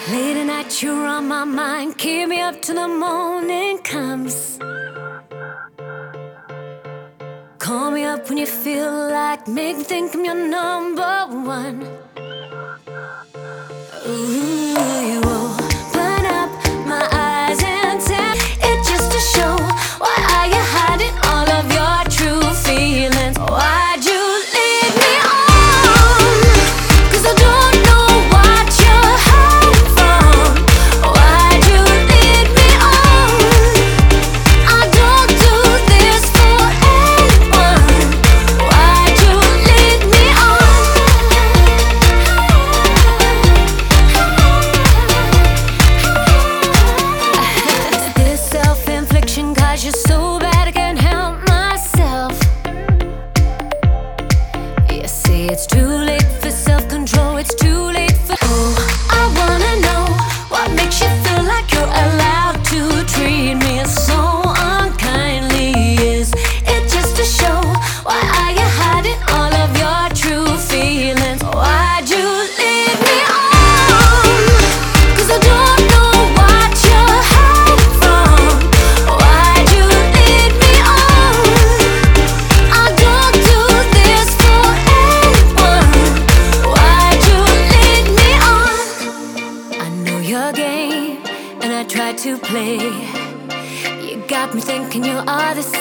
Late at night, you're on my mind. Keep me up till the morning comes. Call me up when you feel like, make me think I'm your number one. Ooh, you open up my eyes and tell it just to show. Why are you hiding all of your true feelings? Why'd you lead me on? 'Cause I don't know what you're hiding from. Why'd you lead me on? I don't do this for anyone. Why'd you lead me on? Is this self-infliction? 'Cause you're so bad I can't help myself. You say it's too late for self-control, it's too late for. Oh, I wanna know what makes you feel like you're allowed to treat me so unkindly. Is it just a show? Why are you hiding all of your true feelings? Why'd you leave me on? 'Cause I don't know what you're hiding from. Why'd you lead me on? I don't do this for anyone. Why'd you lead me on? I know your game, and I tried to play. You got me thinking you are the